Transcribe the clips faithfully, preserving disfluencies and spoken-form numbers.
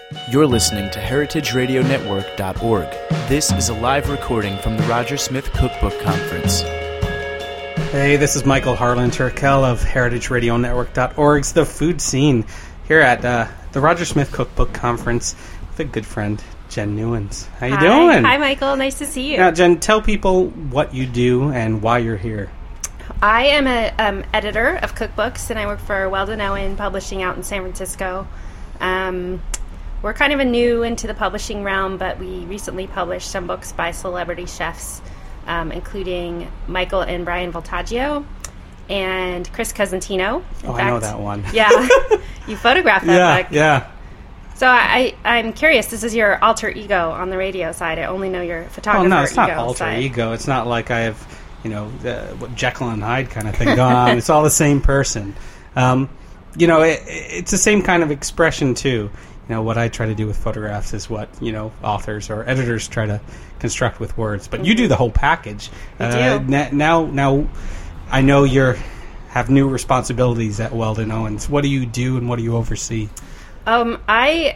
You're listening to heritage radio network dot org. This is a live recording from the Roger Smith Cookbook Conference. Hey, this is Michael Harlan Turkel of heritage radio network dot org's The Food Scene here at uh, the Roger Smith Cookbook Conference with a good friend, Jen Newens. How you Hi. doing? Hi, Michael. Nice to see you. Now, Jen, tell people what you do and why you're here. I am an um, editor of cookbooks, and I work for Weldon Owen Publishing out in San Francisco. Um, we're kind of a new into the publishing realm, but we recently published some books by celebrity chefs, um, including Michael and Brian Voltaggio and Chris Cosentino. In oh, fact, I know that one. Yeah, you photographed that yeah, book. Yeah, So I, I'm curious, this is your alter ego on the radio side. I only know your photographer Oh, no, it's not ego alter side. ego. It's not like I have, you know, the, what Jekyll and Hyde kind of thing going on. It's all the same person. Um, you know, it, it's the same kind of expression, too. You know, what I try to do with photographs is what, you know, authors or editors try to construct with words. But you do the whole package. I uh, do. n- now, now, I know you're have new responsibilities at Weldon Owens. What do you do and what do you oversee? Um, I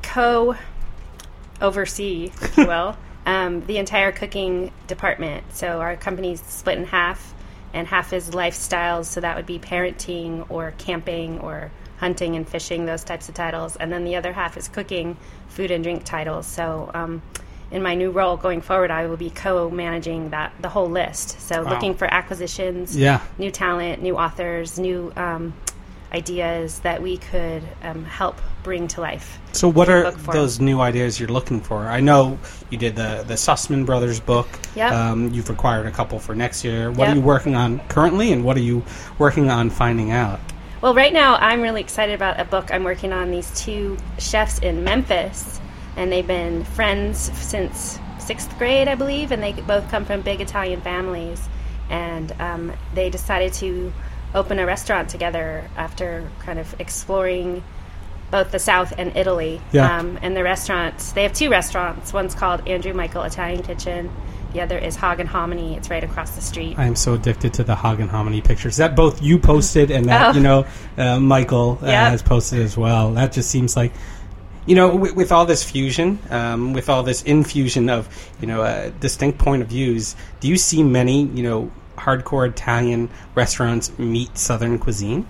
co-oversee, if you will, um, the entire cooking department. So our company's split in half, and half is lifestyles, so that would be parenting or camping or hunting and fishing, those types of titles. And then the other half is cooking, food and drink titles. So um, in my new role going forward, I will be co-managing that the whole list. So Wow. looking for acquisitions, Yeah. new talent, new authors, new um, ideas that we could um, help bring to life. So what are Book form. those new ideas you're looking for? I know you did the, the Sussman Brothers book. Yep. Um, you've acquired a couple for next year. What Yep. are you working on currently, and what are you working on finding out? Well, right now I'm really excited about a book I'm working on. These two chefs in Memphis, and they've been friends since sixth grade, I believe, and they both come from big Italian families. And um, they decided to open a restaurant together after kind of exploring both the South and Italy. Yeah. Um, and the restaurants, they have two restaurants. One's called Andrew Michael Italian Kitchen. The other is Hog and Hominy. It's right across the street. I am so addicted to the Hog and Hominy pictures. That both you posted and that, Oh. you know, uh, Michael uh, Yep. has posted as well. That just seems like, you know, with, with all this fusion, um, with all this infusion of, you know, uh, distinct point of views, do you see many, you know, hardcore Italian restaurants meet Southern cuisine?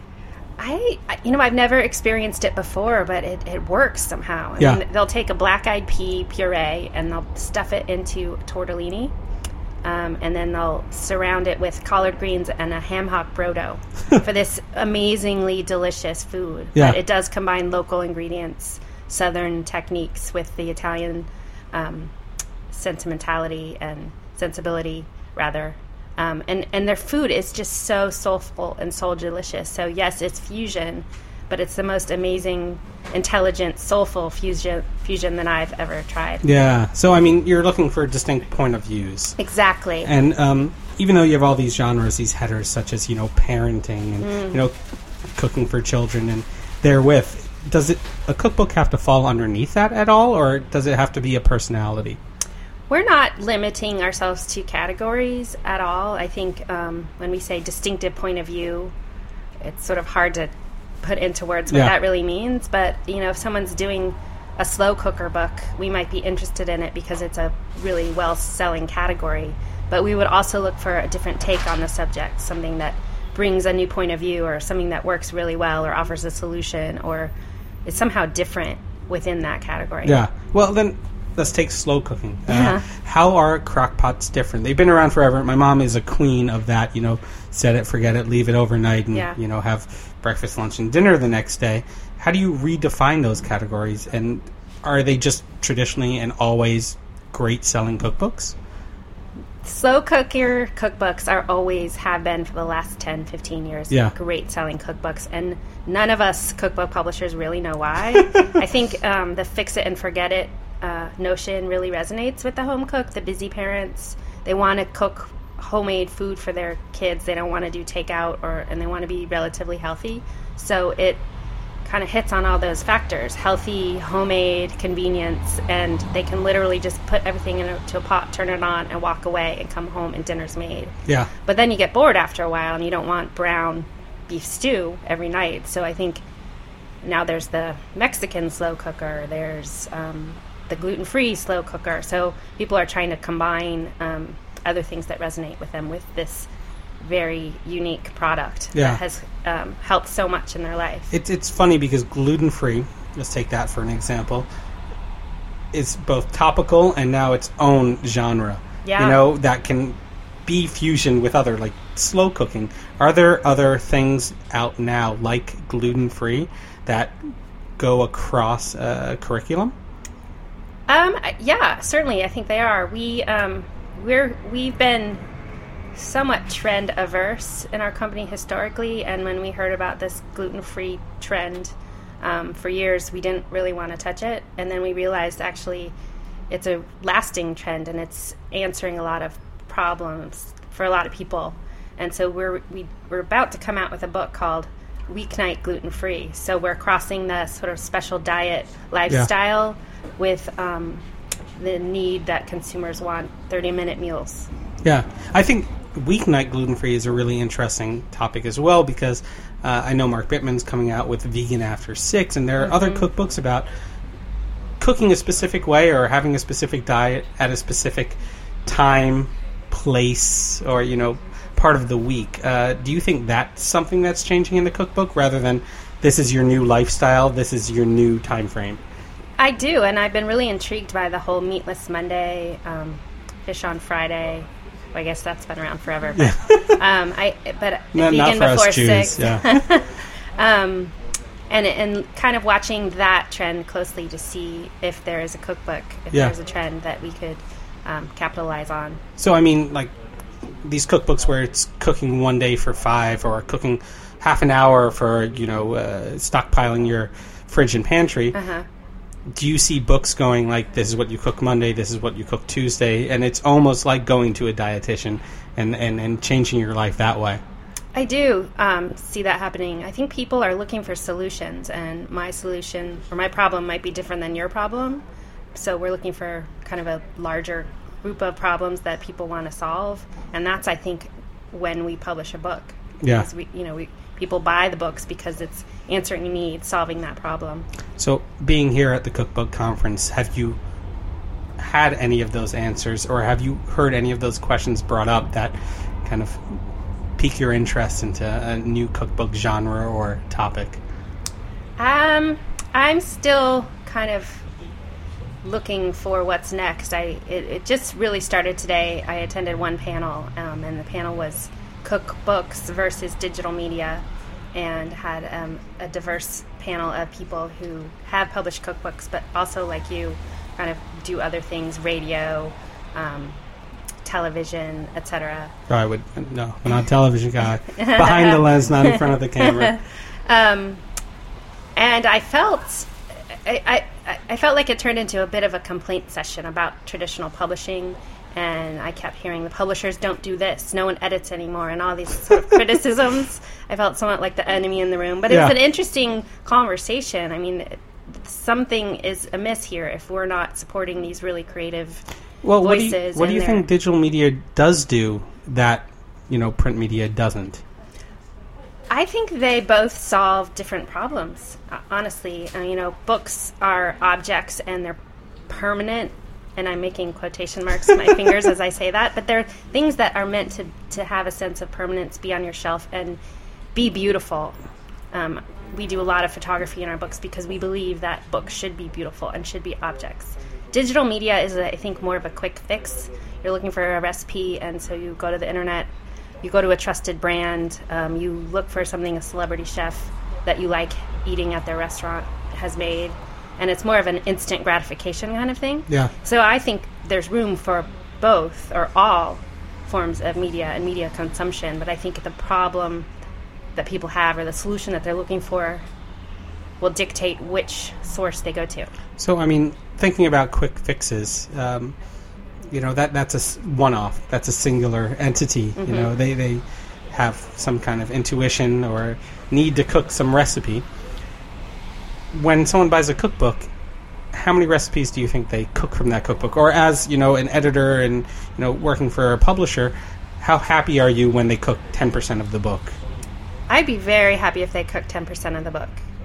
I, I- you know, I've never experienced it before, but it, it works somehow. I Yeah. mean, they'll take a black-eyed pea puree and they'll stuff it into tortellini, um, and then they'll surround it with collard greens and a ham hock brodo for this amazingly delicious food. Yeah. But it does combine local ingredients, Southern techniques with the Italian um, sentimentality and sensibility, rather. Um, and, and their food is just so soulful and soul delicious. So yes, it's fusion, but it's the most amazing, intelligent, soulful fusion fusion that I've ever tried. Yeah. So, I mean, you're looking for distinct point of views. Exactly. And um, even though you have all these genres, these headers, such as, you know, parenting and, Mm. you know, cooking for children and therewith, does it a cookbook have to fall underneath that at all, or does it have to be a personality? We're not limiting ourselves to categories at all. I think um, when we say distinctive point of view, it's sort of hard to put into words what Yeah. that really means. But, you know, if someone's doing a slow cooker book, we might be interested in it because it's a really well-selling category. But we would also look for a different take on the subject, something that brings a new point of view or something that works really well or offers a solution or is somehow different within that category. Yeah. Well, then let's take slow cooking. Uh, Yeah. How are crock pots different? They've been around forever. My mom is a queen of that, you know, set it, forget it, leave it overnight, and, Yeah. you know, have breakfast, lunch, and dinner the next day. How do you redefine those categories? And are they just traditionally and always great selling cookbooks? Slow cooker cookbooks are always have been for the last ten, fifteen years. Yeah. Great selling cookbooks. And none of us cookbook publishers really know why. I think um, the fix it and forget it uh, notion really resonates with the home cook, the busy parents. They want to cook homemade food for their kids. They don't want to do takeout, or and they want to be relatively healthy. So it kind of hits on all those factors: healthy, homemade, convenience, and they can literally just put everything into a pot, turn it on, and walk away and come home and dinner's made. Yeah. But then you get bored after a while and you don't want brown beef stew every night. So I think now there's the Mexican slow cooker. There's um, the gluten-free slow cooker. So people are trying to combine um, other things that resonate with them with this very unique product yeah. that has um, helped so much in their life. It's it's funny because gluten-free, let's take that for an example, is both topical and now its own genre. Yeah. You know, that can be fusion with other, like slow cooking. Are there other things out now like gluten-free that go across uh, curriculum? Um, yeah, certainly. I think they are. We um, we're we've been somewhat trend averse in our company historically, and when we heard about this gluten-free trend um, for years, we didn't really want to touch it, and then we realized actually it's a lasting trend and it's answering a lot of problems for a lot of people. And so we're we, we're about to come out with a book called Weeknight Gluten-Free. So we're crossing the sort of special diet lifestyle yeah. with um, the need that consumers want thirty-minute meals. Yeah, I think weeknight gluten-free is a really interesting topic as well, because uh, I know Mark Bittman's coming out with Vegan After Six, and there are mm-hmm. other cookbooks about cooking a specific way or having a specific diet at a specific time, place, or, you know, part of the week. Uh, do you think that's something that's changing in the cookbook rather than this is your new lifestyle, this is your new time frame? I do, and I've been really intrigued by the whole Meatless Monday, um, Fish on Friday. Well, I guess that's been around forever. But, um, I but no, vegan not for before us Jews, six. Yeah. um, and and kind of watching that trend closely to see if there is a cookbook, if yeah. there's a trend that we could um, capitalize on. So I mean, like these cookbooks where it's cooking one day for five, or cooking half an hour for, you know, uh, stockpiling your fridge and pantry. Uh-huh. Do you see books going like, this is what you cook Monday, this is what you cook Tuesday, and it's almost like going to a dietitian and, and, and changing your life that way? I do um, see that happening. I think people are looking for solutions, and my solution or my problem might be different than your problem. So we're looking for kind of a larger group of problems that people want to solve, and that's, I think, when we publish a book. Yeah. Because we, you know, we people buy the books because it's answering a need, solving that problem. So, being here at the Cookbook Conference, have you had any of those answers, or have you heard any of those questions brought up that kind of pique your interest into a new cookbook genre or topic? Um, I'm still kind of looking for what's next. I it, it just really started today. I attended one panel, um, and the panel was cookbooks versus digital media, and had um, a diverse panel of people who have published cookbooks, but also, like you, kind of do other things, radio, um, television, et cetera. Oh, I would no, I'm not a television guy. Behind the lens, not in front of the camera. Um, and I felt, I, I, I felt like it turned into a bit of a complaint session about traditional publishing. And I kept hearing the publishers don't do this, no one edits anymore, and all these sort of criticisms. I felt somewhat like the enemy in the room. But it yeah. was an interesting conversation. I mean, something is amiss here if we're not supporting these really creative well, voices. What do you, what do you think digital media does do that, you know, print media doesn't? I think they both solve different problems, honestly. Uh, you know, books are objects and they're permanent. And I'm making quotation marks with my fingers as I say that. But they're things that are meant to, to have a sense of permanence, be on your shelf, and be beautiful. Um, we do a lot of photography in our books because we believe that books should be beautiful and should be objects. Digital media is, I think, more of a quick fix. You're looking for a recipe, and so you go to the internet, you go to a trusted brand, um, you look for something a celebrity chef that you like eating at their restaurant has made, and it's more of an instant gratification kind of thing. Yeah. So I think there's room for both or all forms of media and media consumption, but I think the problem that people have or the solution that they're looking for will dictate which source they go to. So, I mean, thinking about quick fixes, um, you know, that that's a s- one-off. That's a singular entity. Mm-hmm. You know, they, they have some kind of intuition or need to cook some recipe. When someone buys a cookbook, how many recipes do you think they cook from that cookbook? Or as, you know, an editor and, you know, working for a publisher, how happy are you when they cook ten percent of the book? I'd be very happy if they cooked ten percent of the book.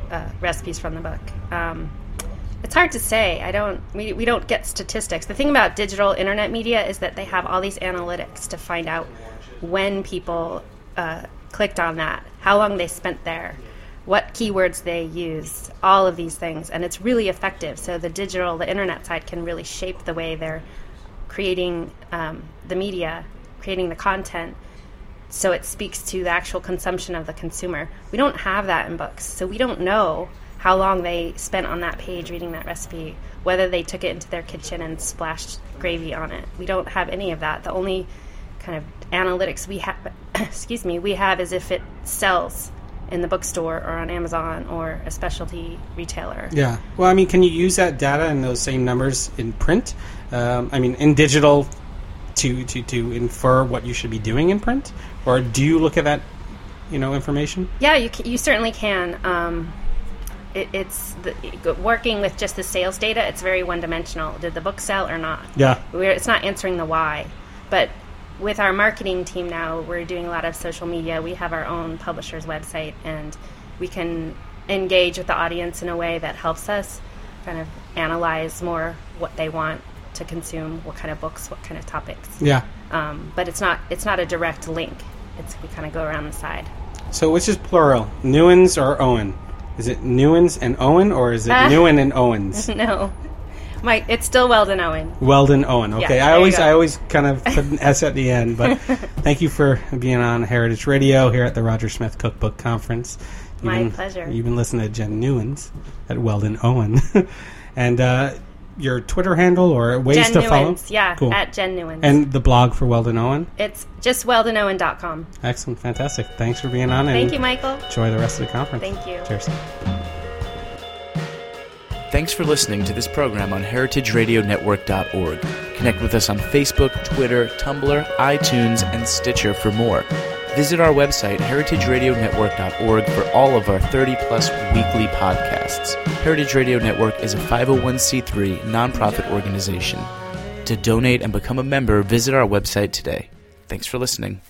uh, recipes from the book. Um, it's hard to say. I don't. We we don't get statistics. The thing about digital internet media is that they have all these analytics to find out when people uh, clicked on that, how long they spent there, what keywords they used, all of these things, and it's really effective. So the digital, the internet side can really shape the way they're creating um, the media, creating the content, so it speaks to the actual consumption of the consumer. We don't have that in books, so we don't know how long they spent on that page reading that recipe, whether they took it into their kitchen and splashed gravy on it. We don't have any of that. The only kind of analytics we have, excuse me, we have is if it sells in the bookstore or on Amazon or a specialty retailer. Yeah. Well, I mean, can you use that data and those same numbers in print? Um, I mean, in digital to, to, to infer what you should be doing in print? Or do you look at that, you know, information? Yeah, you c- you certainly can. Um, it, it's the, working with just the sales data, it's very one-dimensional. Did the book sell or not? Yeah. We're, it's not answering the why. But with our marketing team now, we're doing a lot of social media. We have our own publisher's website, and we can engage with the audience in a way that helps us kind of analyze more what they want to consume, what kind of books, what kind of topics. Yeah. Um, but it's not it's not a direct link. It's we kind of go around the side. So which is plural, Newens or Owen? Is it Newens and Owen, or is it uh, Newen and Owens? No. My, it's still Weldon Owen. Weldon Owen. Okay, yeah, I always I always kind of put an S at the end, but thank you for being on Heritage Radio here at the Roger Smith Cookbook Conference. You've My been, pleasure. You've been listening to Jen Newens at Weldon Owen, and uh, your Twitter handle or ways Jen to Newens, follow? Yeah, cool. At Jen Newens. And the blog for Weldon Owen? It's just weldon owen dot com. Excellent, fantastic. Thanks for being on. Thank and you, Michael. Enjoy the rest of the conference. Thank you. Cheers. Thanks for listening to this program on heritage radio network dot org. Connect with us on Facebook, Twitter, Tumblr, iTunes, and Stitcher for more. Visit our website, heritage radio network dot org, for all of our thirty-plus weekly podcasts. Heritage Radio Network is a five oh one c three nonprofit organization. To donate and become a member, visit our website today. Thanks for listening.